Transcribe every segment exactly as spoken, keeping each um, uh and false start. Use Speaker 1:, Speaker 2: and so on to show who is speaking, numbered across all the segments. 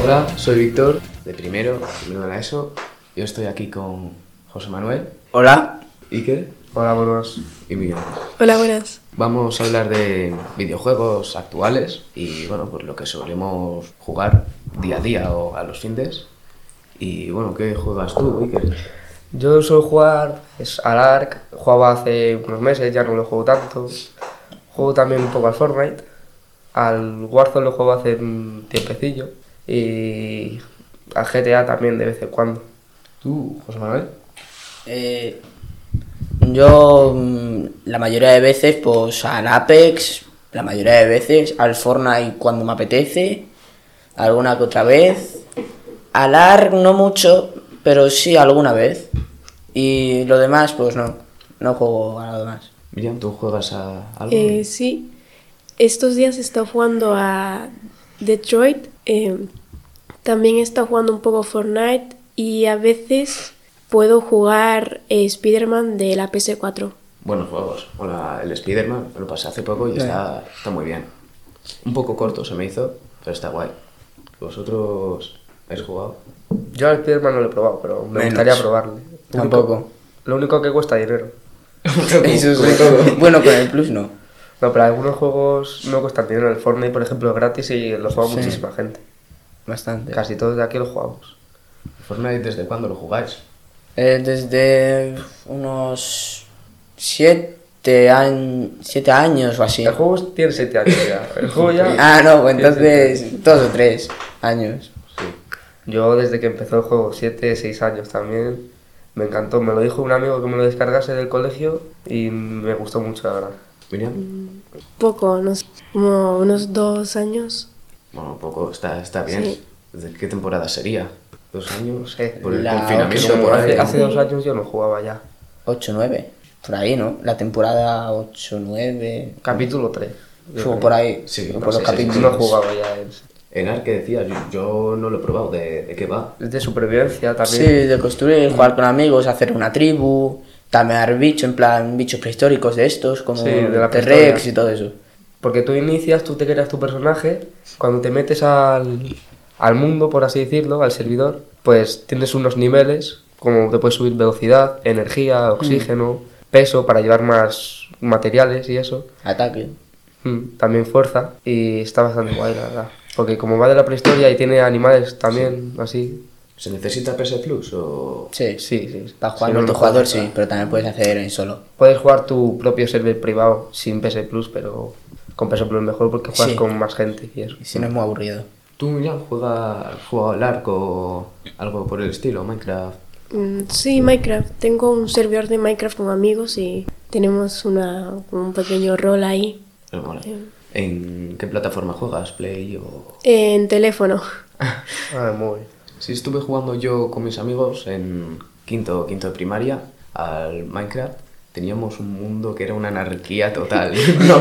Speaker 1: Hola, soy Víctor, de primero, primero de la ESO. Yo estoy aquí con José Manuel.
Speaker 2: Hola.
Speaker 1: Iker.
Speaker 3: Hola, buenas.
Speaker 1: Y Miguel.
Speaker 4: Hola, buenas.
Speaker 1: Vamos a hablar de videojuegos actuales y, bueno, pues lo que solemos jugar día a día o a los findes. Y, bueno, ¿qué juegas tú, Iker?
Speaker 3: Yo suelo jugar es al Ark, jugaba hace unos meses, ya no lo juego tanto. Juego también un poco al Fortnite. Al Warzone lo juego hace un tiempecillo. Y al G T A también de vez en cuando.
Speaker 1: ¿Tú, José Manuel?
Speaker 2: Eh, yo mm, la mayoría de veces pues al Apex, la mayoría de veces al Fortnite cuando me apetece, alguna que otra vez. Al Ark no mucho, pero sí alguna vez. Y lo demás pues no, no juego a lo demás.
Speaker 1: Miriam, ¿tú juegas a algo?
Speaker 4: Eh, sí, estos días he estado jugando a Detroit, eh, también he estado jugando un poco Fortnite y a veces puedo jugar eh, Spider-Man de la P S cuatro.
Speaker 1: Buenos juegos. Hola, el Spider-Man, me lo pasé hace poco y está, está muy bien. Un poco corto se me hizo, pero está guay. ¿Vosotros habéis jugado?
Speaker 3: Yo al Spider-Man no lo he probado, pero me
Speaker 2: Menos.
Speaker 3: gustaría probarle. Lo
Speaker 2: Tampoco.
Speaker 3: único- Lo único que cuesta dinero.
Speaker 2: Eso es todo. Bueno, con el Plus no.
Speaker 3: No, pero algunos juegos no cuestan dinero. El Fortnite, por ejemplo, es gratis y lo juega
Speaker 2: Sí.
Speaker 3: muchísima gente.
Speaker 2: Bastante.
Speaker 3: Casi todos de aquí lo jugamos.
Speaker 1: ¿Fortnite desde cuándo lo jugáis?
Speaker 2: Eh, desde unos siete, años, siete años o así.
Speaker 3: El juego tiene siete años ya. El juego ya...
Speaker 2: Ah, no, pues entonces dos o tres años.
Speaker 3: Yo desde que empezó el juego, siete, seis años también, me encantó. Me lo dijo un amigo que me lo descargase del colegio y me gustó mucho, la verdad.
Speaker 1: Miriam.
Speaker 4: Poco, no sé, como unos dos años.
Speaker 1: Bueno, poco, está, está bien.
Speaker 4: Sí.
Speaker 1: ¿Desde qué temporada sería? ¿Dos años?
Speaker 3: No sé.
Speaker 1: Por el
Speaker 2: La
Speaker 1: confinamiento
Speaker 2: ocho,
Speaker 1: por ahí.
Speaker 3: Hace, hace dos años yo no jugaba ya.
Speaker 2: ocho, nueve. Por ahí, ¿no? La temporada ocho, nueve.
Speaker 3: Capítulo tres.
Speaker 2: O por ahí.
Speaker 1: Sí,
Speaker 2: por
Speaker 1: no
Speaker 2: los
Speaker 1: sé,
Speaker 2: capítulos.
Speaker 3: No jugaba ya. Es,
Speaker 1: En Ark, ¿qué decías? Yo, yo no lo he probado. ¿De, de qué va?
Speaker 3: es de supervivencia también.
Speaker 2: Sí, de construir, jugar con amigos, hacer una tribu, tamear bichos, en plan bichos prehistóricos de estos, como
Speaker 3: Sí, de la
Speaker 2: T-Rex
Speaker 3: prehistoria.
Speaker 2: y todo eso.
Speaker 3: Porque tú inicias, tú te creas tu personaje, cuando te metes al, al mundo, por así decirlo, al servidor, pues tienes unos niveles, como te puedes subir velocidad, energía, oxígeno, peso para llevar más materiales y eso.
Speaker 2: Ataque.
Speaker 3: Mm, También fuerza, y está bastante guay, la verdad. Porque como va de la prehistoria y tiene animales también, así...
Speaker 1: ¿Se necesita P S Plus o...?
Speaker 2: Sí,
Speaker 3: Sí, sí.
Speaker 2: para jugar
Speaker 3: Si no, no
Speaker 2: multijugador
Speaker 3: juegas.
Speaker 2: sí, pero también puedes hacer en solo.
Speaker 3: Puedes jugar tu propio server privado sin P S Plus, pero con P S Plus mejor porque juegas
Speaker 2: Sí.
Speaker 3: con más gente y eso.
Speaker 2: Y si no es muy aburrido.
Speaker 1: ¿Tú, Miriam, juegas has jugado al Ark o algo por el estilo? ¿Minecraft?
Speaker 4: Mm, sí, Minecraft. Tengo un servidor de Minecraft con amigos y tenemos una, un pequeño rol ahí.
Speaker 1: Eh, mola. ¿En qué plataforma juegas? ¿Play o...?
Speaker 4: En teléfono.
Speaker 3: Ah, muy bien.
Speaker 1: Sí, estuve jugando yo con mis amigos en quinto, quinto de primaria al Minecraft. Teníamos un mundo que era una anarquía total. No,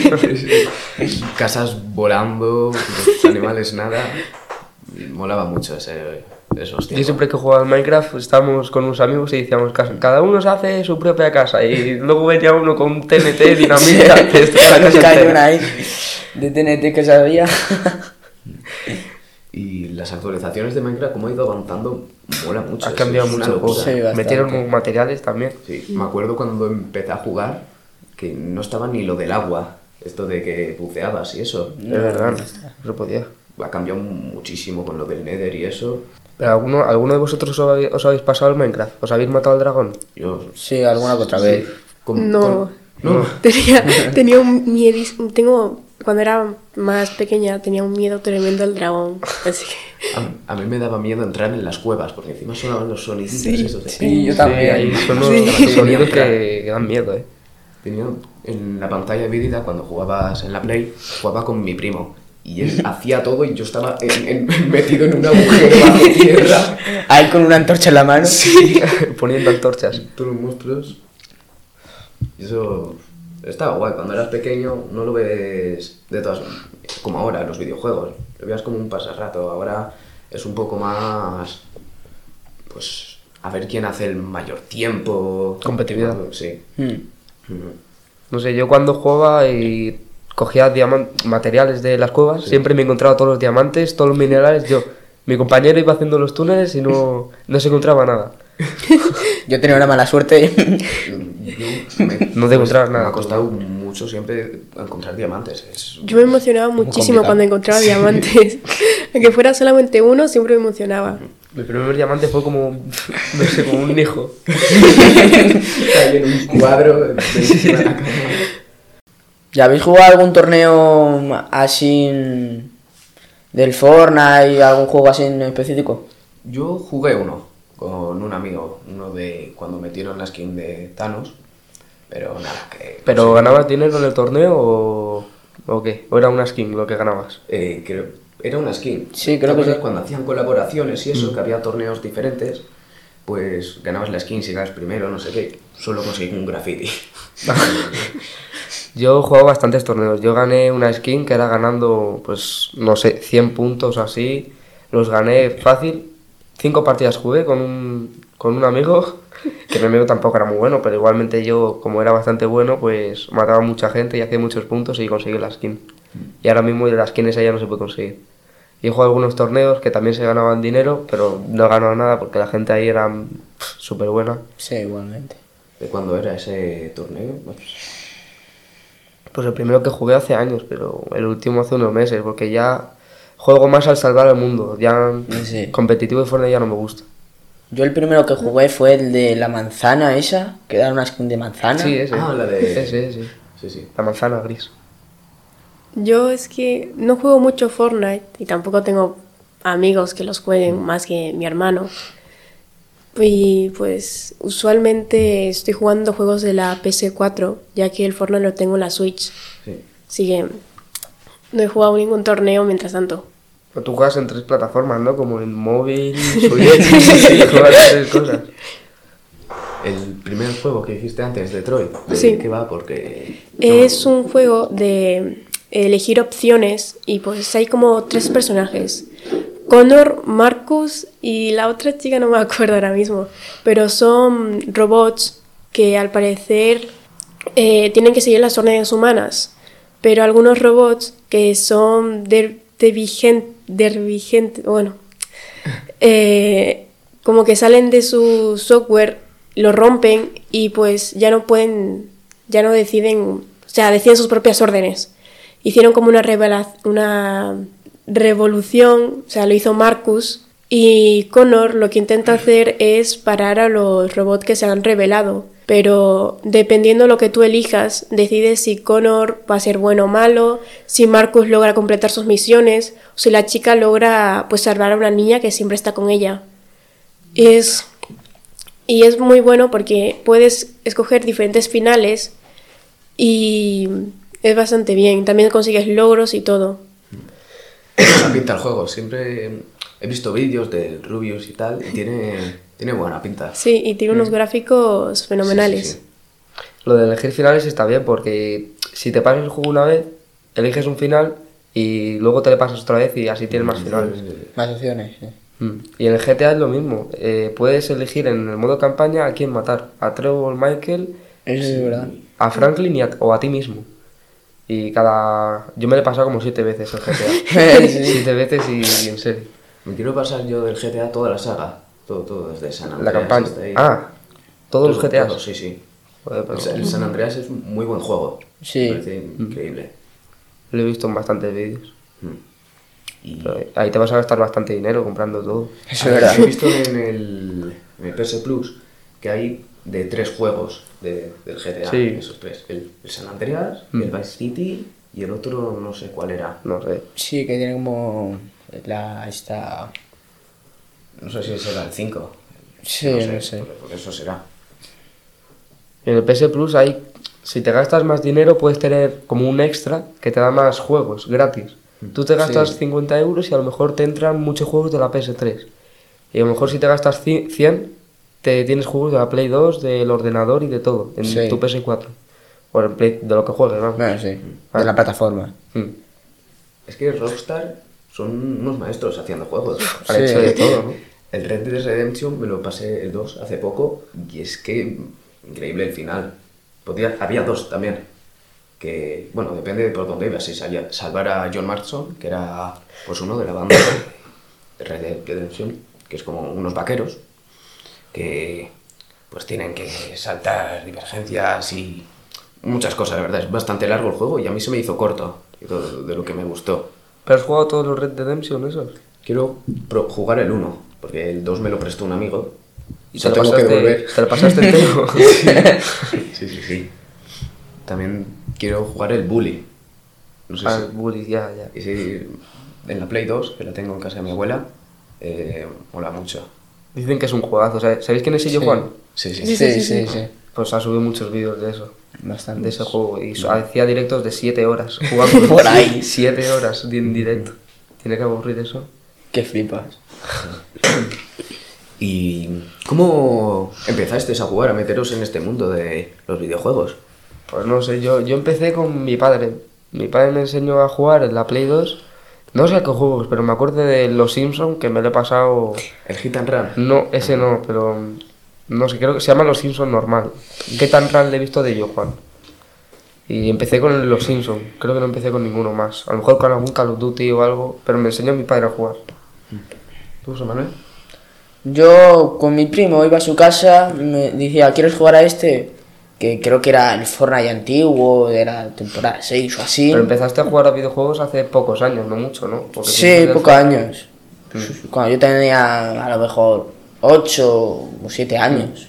Speaker 1: casas volando, los animales nada. Molaba mucho ese, esos
Speaker 3: Yo
Speaker 1: tiempos.
Speaker 3: siempre que jugaba al Minecraft estábamos con unos amigos y decíamos, "Casa- cada uno se hace su propia casa", y luego venía uno con T N T, dinamita, te destrozaba la casa
Speaker 2: Cañón
Speaker 3: entera.
Speaker 2: ahí de T N T que sabía.
Speaker 1: Y las actualizaciones de Minecraft, como ha ido avanzando, mola mucho.
Speaker 3: Ha
Speaker 1: es-
Speaker 3: cambiado
Speaker 1: es una
Speaker 3: mucho el juego.
Speaker 1: locura.
Speaker 2: Sí, bastante.
Speaker 3: Metieron materiales también.
Speaker 1: Sí, me acuerdo cuando empecé a jugar que no estaba ni lo del agua, esto de que buceabas y eso.
Speaker 3: De verdad, no se podía.
Speaker 1: Ha cambiado muchísimo con lo del Nether y eso.
Speaker 3: ¿Pero alguno, alguno de vosotros os habéis, os habéis pasado el Minecraft? ¿Os habéis matado al dragón?
Speaker 1: Yo,
Speaker 2: Sí, alguna que otra vez.
Speaker 1: con-
Speaker 4: No.
Speaker 1: con- no.
Speaker 4: Tenía, tenía un miedo. Tengo, cuando era más pequeña, tenía un miedo tremendo al dragón. Así que.
Speaker 1: A, a mí me daba miedo entrar en las cuevas porque encima sonaban los soniditos
Speaker 4: Sí,
Speaker 1: esos de...
Speaker 2: Sí, yo también.
Speaker 3: ahí son unos
Speaker 4: Sí.
Speaker 3: sonidos que, que dan miedo, ¿eh?
Speaker 1: Tenía en la pantalla dividida cuando jugabas en la Play, jugaba con mi primo. Y él hacía todo y yo estaba en- en- metido en un agujero bajo tierra.
Speaker 2: Ahí con una antorcha en la mano.
Speaker 1: Sí.
Speaker 3: Poniendo antorchas.
Speaker 1: Todos los monstruos. Y eso estaba guay. Cuando eras pequeño no lo ves de todas como ahora, los videojuegos. Lo veías como un pasarrato. Ahora es un poco más... Pues... A ver quién hace el mayor tiempo.
Speaker 3: Competitividad.
Speaker 1: Sí.
Speaker 2: Mm.
Speaker 1: Ujú.
Speaker 3: No sé, yo cuando jugaba y cogía diaman- materiales de las cuevas,
Speaker 1: Sí.
Speaker 3: siempre me encontraba todos los diamantes, todos los minerales, yo Mi compañero iba haciendo los túneles y no, no se encontraba nada.
Speaker 2: Yo tenía una mala suerte.
Speaker 1: Yo me-
Speaker 3: No te encontrabas
Speaker 1: Me
Speaker 3: nada,
Speaker 1: ha costado mucho siempre encontrar diamantes. Es,
Speaker 4: Yo me emocionaba muchísimo
Speaker 2: complicado.
Speaker 4: cuando encontraba diamantes. Aunque fuera solamente uno, siempre me emocionaba.
Speaker 3: Mi primer diamante fue como, no sé, como un hijo.
Speaker 1: Ahí en un cuadro de encima de la cama.
Speaker 2: ¿Ya habéis jugado algún torneo así del Fortnite, algún juego así en específico?
Speaker 1: Yo jugué uno con un amigo, uno de cuando metieron la skin de Thanos, pero nada, que...
Speaker 3: ¿Pero
Speaker 1: sí,
Speaker 3: ganabas dinero en el torneo o, o qué? ¿O era una skin lo que ganabas?
Speaker 1: eh, creo, era una skin.
Speaker 2: Sí, creo
Speaker 1: ¿Te
Speaker 2: que
Speaker 1: acuerdas
Speaker 2: sí.
Speaker 1: cuando hacían colaboraciones y eso, que había torneos diferentes, pues ganabas la skin si ganas primero, no sé qué, solo conseguí un graffiti.
Speaker 3: Yo he jugado bastantes torneos. Yo gané una skin que era ganando, pues, no sé, cien puntos así. Los gané fácil. Cinco partidas jugué con un, con un amigo, que mi amigo tampoco era muy bueno, pero igualmente yo, como era bastante bueno, pues mataba a mucha gente y hacía muchos puntos y conseguí la skin. Y ahora mismo la skin esa ya no se puede conseguir. Y he jugado algunos torneos que también se ganaban dinero, pero no he ganado nada porque la gente ahí era súper buena.
Speaker 2: Sí, igualmente.
Speaker 1: ¿De cuándo era ese torneo?
Speaker 3: Pues el primero que jugué hace años, pero el último hace unos meses, porque ya juego más al salvar el mundo. Ya
Speaker 2: Sí.
Speaker 3: competitivo de Fortnite ya no me gusta.
Speaker 2: Yo el primero que jugué fue el de la manzana esa, que era una skin de manzana.
Speaker 3: Sí, ese.
Speaker 1: Ah, la de-
Speaker 3: Ese, ese.
Speaker 1: Sí, sí.
Speaker 3: La manzana gris.
Speaker 4: Yo es que no juego mucho Fortnite y tampoco tengo amigos que los jueguen más que mi hermano. Y pues usualmente estoy jugando juegos de la P S cuatro, ya que el Fortnite lo tengo en la Switch.
Speaker 1: Sí.
Speaker 4: Así que no he jugado ningún torneo mientras tanto.
Speaker 3: Pero tú juegas en tres plataformas, ¿no? Como en móvil, Switch, juegas tres cosas.
Speaker 1: El primer juego que dijiste antes, Detroit, ¿de
Speaker 4: Sí.
Speaker 1: qué va? Porque...
Speaker 4: Es un juego de elegir opciones y pues hay como tres personajes. Connor, Marcus y la otra chica no me acuerdo ahora mismo, pero son robots que al parecer eh, tienen que seguir las órdenes humanas, pero algunos robots que son de, de vigente, bueno, eh, como que salen de su software, lo rompen y pues ya no pueden, ya no deciden, o sea, deciden sus propias órdenes. Hicieron como una revela- una revolución, o sea, lo hizo Marcus, y Connor lo que intenta hacer es parar a los robots que se han rebelado, pero dependiendo de lo que tú elijas, decides si Connor va a ser bueno o malo, si Marcus logra completar sus misiones, o si la chica logra pues salvar a una niña que siempre está con ella. Es, y es muy bueno porque puedes escoger diferentes finales y es bastante bien, también consigues logros y todo.
Speaker 1: Buena pinta el juego, siempre he visto vídeos del Rubius y tal, y tiene, tiene buena pinta.
Speaker 4: Sí, y tiene unos gráficos fenomenales.
Speaker 1: Sí, sí, sí.
Speaker 3: Lo de elegir finales está bien porque si te pasas el juego una vez, eliges un final y luego te le pasas otra vez y así tienes más finales.
Speaker 2: Más opciones, sí.
Speaker 3: Mm. Y en el G T A es lo mismo. Eh, puedes elegir en el modo campaña a quién matar. A Trevor, Michael,
Speaker 2: Eso es verdad.
Speaker 3: a Franklin y a- o a ti mismo. Y cada... Yo me lo he pasado como siete veces el G T A.
Speaker 2: Sí.
Speaker 3: Siete veces y, y en serio.
Speaker 1: Me quiero pasar yo del G T A toda la saga, todo, todo desde San Andreas.
Speaker 3: La campaña.
Speaker 1: hasta ahí.
Speaker 3: Ah, todos los
Speaker 1: Todo,
Speaker 3: G T As.
Speaker 1: todo, sí, sí.
Speaker 3: Joder, pero
Speaker 1: El, Sa- el San Andreas es un muy buen juego.
Speaker 2: Sí.
Speaker 1: Me parece increíble.
Speaker 3: lo he visto en bastantes vídeos.
Speaker 1: Mm. Y
Speaker 3: Pero ahí te vas a gastar bastante dinero comprando todo.
Speaker 2: Eso es verdad.
Speaker 1: he visto en el, en el P S Plus que hay de tres juegos de, del G T A,
Speaker 3: Sí.
Speaker 1: esos tres. El, el San Andreas,
Speaker 3: Mm.
Speaker 1: el Vice City y el otro no sé cuál era.
Speaker 3: No sé.
Speaker 2: Sí, que tiene como la esta...
Speaker 1: No sé si será el cinco.
Speaker 2: Sí, no sé.
Speaker 1: Por, por eso será.
Speaker 3: En el P S Plus hay, si te gastas más dinero puedes tener como un extra que te da más juegos gratis. Tú te gastas
Speaker 2: Sí.
Speaker 3: cincuenta euros y a lo mejor te entran muchos juegos de la P S tres. Y a lo mejor si te gastas ci- cien, te tienes juegos de la Play dos, del ordenador y de todo, en
Speaker 2: Sí.
Speaker 3: tu P S cuatro. O en Play, de lo que juegues, ¿no?
Speaker 2: Bueno, sí.
Speaker 3: Ah.
Speaker 2: De la plataforma.
Speaker 3: Mm.
Speaker 1: Es que Rockstar son unos maestros haciendo juegos.
Speaker 3: Han
Speaker 2: Sí.
Speaker 3: hecho de todo, ¿no?
Speaker 1: El Red Dead Redemption me lo pasé el dos hace poco y es que increíble el final. Podía, había dos también. Que, bueno, depende de por dónde ibas. Si salía, salvar a John Marston, que era pues uno de la banda, Red Dead Redemption, que es como unos vaqueros que pues tienen que saltar divergencias y muchas cosas, la verdad. Es bastante largo el juego y a mí se me hizo corto y todo de lo que me gustó.
Speaker 3: ¿Pero has jugado todos los Red Dead Redemption esos?
Speaker 1: Quiero pro- jugar el uno, porque el dos me lo prestó un amigo y
Speaker 3: ¿Te
Speaker 1: lo
Speaker 3: lo
Speaker 1: tengo que
Speaker 3: pasaste-
Speaker 1: devolver.
Speaker 3: ¿Te lo pasaste entero?
Speaker 1: Sí, sí, sí. También quiero jugar el Bully. No sé
Speaker 3: Ah,
Speaker 1: si...
Speaker 3: el Bully, ya, ya.
Speaker 1: Y sí, en la Play dos, que la tengo en casa de mi abuela, eh, mola mucho.
Speaker 3: Dicen que es un juegazo. ¿Sabéis ¿Sabéis quién es Illo
Speaker 2: Sí.
Speaker 3: Juan?
Speaker 1: Sí, sí,
Speaker 2: Sí, sí, sí, sí.
Speaker 3: Pues ha subido muchos vídeos de eso.
Speaker 2: Bastante.
Speaker 3: De ese juego. Y so- hacía directos de siete horas jugando.
Speaker 2: Por ahí.
Speaker 3: siete horas de- en directo. Tiene que aburrir eso.
Speaker 2: Qué flipas.
Speaker 1: ¿Y cómo empezasteis a jugar, a meteros en este mundo de los videojuegos?
Speaker 3: Pues no sé, yo, yo empecé con mi padre. Mi padre me enseñó a jugar en la Play dos. No sé a qué juegos, pero me acuerdo de Los Simpsons, que me lo he pasado...
Speaker 1: El Hit and Run.
Speaker 3: No, ese no, pero... No sé, creo que se llama Los Simpsons normal. ¿Qué tan real le he visto de yo, Juan? Y empecé con Los Simpsons. Creo que no empecé con ninguno más. A lo mejor con algún Call of Duty o algo, pero me enseñó mi padre a jugar.
Speaker 1: ¿Tú, José Manuel?
Speaker 2: Yo con mi primo iba a su casa, me decía, ¿quieres jugar a este? Que creo que era el Fortnite antiguo, era temporada seis o así.
Speaker 3: Pero empezaste a jugar a videojuegos hace pocos años, no mucho, ¿no? Porque tú
Speaker 2: Sí,
Speaker 3: empezaste-
Speaker 2: pocos años. Cuando yo tenía a lo mejor ocho o siete años.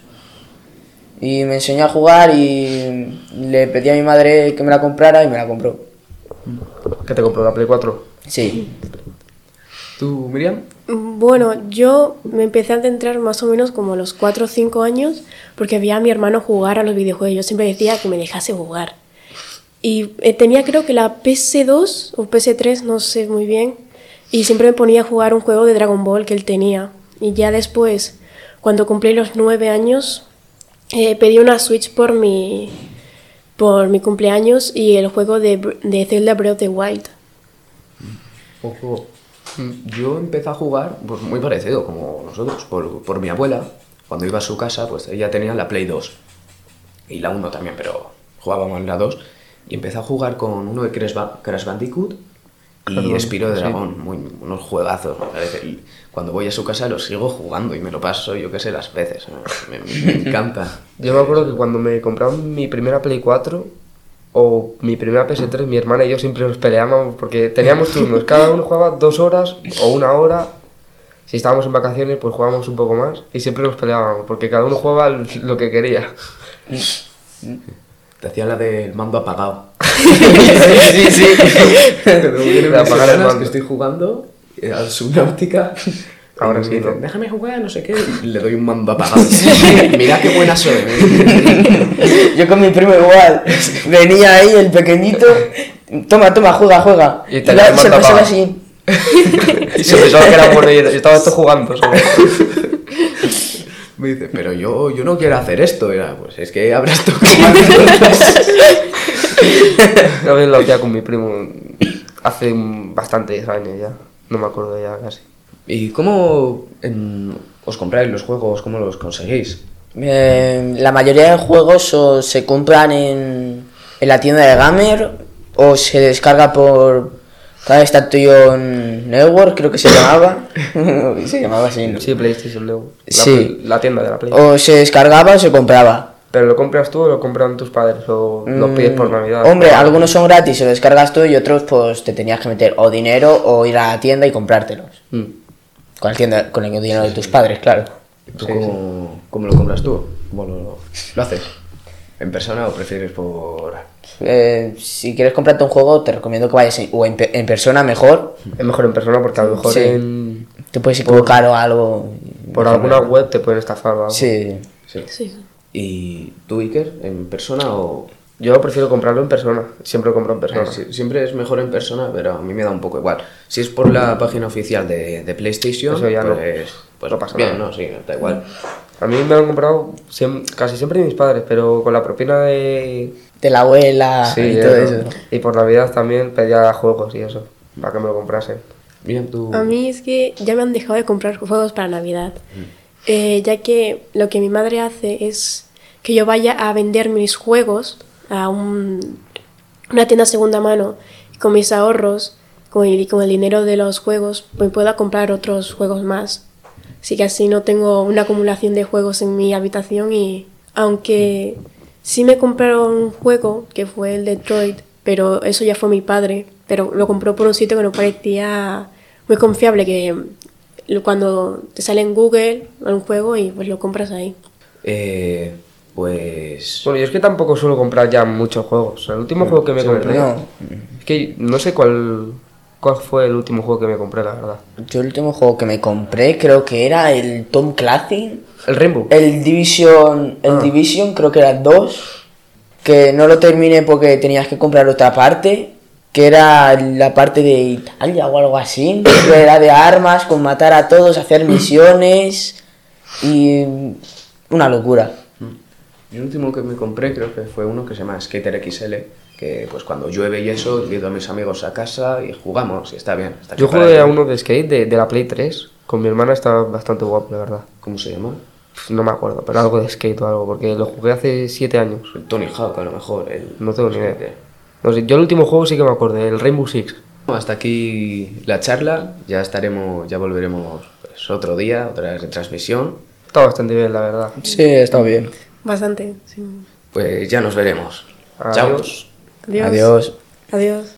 Speaker 2: Y me enseñó a jugar y le pedí a mi madre que me la comprara y me la compró.
Speaker 3: ¿Qué te compró la Play cuatro?
Speaker 2: Sí.
Speaker 1: ¿Tú, Miriam?
Speaker 4: Bueno, yo me empecé a centrar más o menos como a los cuatro o cinco años porque veía a mi hermano jugar a los videojuegos. Yo siempre decía que me dejase jugar. Y eh, tenía creo que la P S dos o P S tres, no sé muy bien. Y siempre me ponía a jugar un juego de Dragon Ball que él tenía. Y ya después, cuando cumplí los nueve años, eh, pedí una Switch por mi, por mi cumpleaños y el juego de, Br- de Zelda Breath of the Wild.
Speaker 1: Ojo. Yo empecé a jugar pues muy parecido como nosotros, por, por mi abuela. Cuando iba a su casa, pues ella tenía la Play dos. Y la uno también, pero jugábamos en la dos. Y empecé a jugar con uno de Crash, Ba- Crash Bandicoot y
Speaker 3: Claro,
Speaker 1: Spyro de
Speaker 3: sí.
Speaker 1: Dragón. Muy, unos juegazos, me parece. Y cuando voy a su casa los sigo jugando y me lo paso, yo qué sé, las veces. Me, me- me encanta.
Speaker 3: Yo me acuerdo que cuando me compraron mi primera Play cuatro o mi primera P S tres, mi hermana y yo siempre nos peleábamos porque teníamos turnos. Cada uno jugaba dos horas o una hora. Si estábamos en vacaciones, pues jugábamos un poco más y siempre nos peleábamos porque cada uno jugaba lo que quería.
Speaker 1: Te hacía la del mando apagado.
Speaker 2: Sí, sí.
Speaker 1: Pero vienen
Speaker 3: De apagar el
Speaker 1: semanas
Speaker 3: mando.
Speaker 1: que estoy jugando eh, al Subnautica.
Speaker 3: Ahora
Speaker 1: y me
Speaker 3: sí,
Speaker 1: dicen,
Speaker 3: ¿no?
Speaker 1: déjame jugar, no sé qué. Y le doy un mando apagado. Mira qué buena soy. ¿eh?
Speaker 2: Yo con mi primo igual. Venía ahí el pequeñito. Toma, toma, juega, juega.
Speaker 3: Y te
Speaker 2: la-
Speaker 3: la
Speaker 2: se
Speaker 3: manda
Speaker 2: pasaba
Speaker 3: pa-
Speaker 2: así.
Speaker 3: Y se pensaba que era bueno y estaba esto jugando solo.
Speaker 1: Me dice, pero yo, yo no quiero hacer esto. Era, pues es que habrás tocado.
Speaker 3: Una vez lo hacía con mi primo hace un- bastantes años ya. No me acuerdo ya casi.
Speaker 1: ¿Y cómo em, os compráis los juegos? ¿Cómo los conseguís?
Speaker 2: Eh, la mayoría de juegos o se compran en, en la tienda de Gamer o se descarga por PlayStation Network, creo que se llamaba. Se llamaba así, ¿no?
Speaker 3: Sí, PlayStation Network. La,
Speaker 2: Sí.
Speaker 3: la tienda de la Play.
Speaker 2: O se descargaba o se compraba.
Speaker 3: ¿Pero lo compras tú o lo compran tus padres? ¿O lo pides por
Speaker 2: Mm,
Speaker 3: Navidad?
Speaker 2: Hombre, algunos son gratis, se lo descargas tú y otros pues te tenías que meter o dinero o ir a la tienda y comprártelos.
Speaker 3: Mm.
Speaker 2: Con el, tienda- con el dinero de tus padres, claro.
Speaker 1: ¿Tú
Speaker 3: Sí,
Speaker 1: cómo, cómo lo compras tú? ¿Cómo lo, lo haces? ¿En persona o prefieres por...?
Speaker 2: Eh, si quieres comprarte un juego, te recomiendo que vayas en, o en, pe- en persona mejor.
Speaker 3: Es mejor en persona porque a lo mejor
Speaker 2: Sí.
Speaker 3: en-
Speaker 2: Te puedes equivocar o algo.
Speaker 3: por alguna web te pueden estafar o algo.
Speaker 2: Sí.
Speaker 1: Sí.
Speaker 4: Sí.
Speaker 1: ¿Y tú, Iker, en persona o...?
Speaker 3: Yo prefiero comprarlo en persona. Siempre lo compro en persona.
Speaker 1: Eh, sí, siempre es mejor en persona, pero a mí me da un poco igual. Si es por la página oficial de, de PlayStation,
Speaker 3: Eso ya no.
Speaker 1: pues, pues
Speaker 3: No pasa
Speaker 1: bien,
Speaker 3: nada.
Speaker 1: no, sí, da igual.
Speaker 3: A mí me lo han comprado siem- casi siempre mis padres, pero con la propina de...
Speaker 2: De la abuela
Speaker 3: Sí,
Speaker 2: y todo
Speaker 3: eso.
Speaker 2: eso.
Speaker 3: Y por Navidad también pedía juegos y eso, para que me lo comprasen.
Speaker 1: Bien, tú...
Speaker 4: A mí es que ya me han dejado de comprar juegos para Navidad, eh, ya que lo que mi madre hace es que yo vaya a vender mis juegos a un- una tienda segunda mano y con mis ahorros con el, con el dinero de los juegos me pueda comprar otros juegos más. Así que así no tengo una acumulación de juegos en mi habitación y aunque sí me compraron un juego que fue el Detroit, pero eso ya fue mi padre, pero lo compró por un sitio que no parecía muy confiable, que cuando te sale en Google un juego y pues lo compras ahí.
Speaker 1: Eh, pues...
Speaker 3: Bueno, yo es que tampoco suelo comprar ya muchos juegos. O sea, el último juego que me
Speaker 1: sí,
Speaker 3: compré...
Speaker 2: No,
Speaker 3: Es que no sé cuál, cuál fue el último juego que me compré, la verdad.
Speaker 2: yo el último juego que me compré creo que era el Tom Clancy.
Speaker 3: El Rainbow.
Speaker 2: El Division, el
Speaker 3: Ah.
Speaker 2: Division creo que era dos, que no lo terminé porque tenías que comprar otra parte, que era la parte de Italia o algo así, que era de armas, con matar a todos, hacer misiones y una locura.
Speaker 1: El último que me compré creo que fue uno que se llama Skater X L, que pues cuando llueve y eso, invito a mis amigos a casa y jugamos y está bien. Está
Speaker 3: Yo
Speaker 1: aquí para
Speaker 3: jugué a
Speaker 1: que-
Speaker 3: uno de skate de, de la Play tres. Con mi hermana, estaba bastante guapo, la verdad.
Speaker 1: ¿Cómo se llama?
Speaker 3: Pf, No me acuerdo, pero algo de skate o algo, porque lo jugué hace siete años.
Speaker 1: El Tony Hawk a lo mejor. El...
Speaker 3: No tengo ni idea. No sé, yo el último juego sí que me acordé, el Rainbow Six.
Speaker 1: Hasta aquí la charla, ya estaremos, ya volveremos pues, otro día, otra retransmisión.
Speaker 3: Está bastante bien, la verdad.
Speaker 2: Sí, está bien.
Speaker 4: Bastante, sí.
Speaker 1: Pues ya nos veremos.
Speaker 3: Adiós.
Speaker 1: Chao.
Speaker 4: Adiós.
Speaker 2: Adiós.
Speaker 4: Adiós.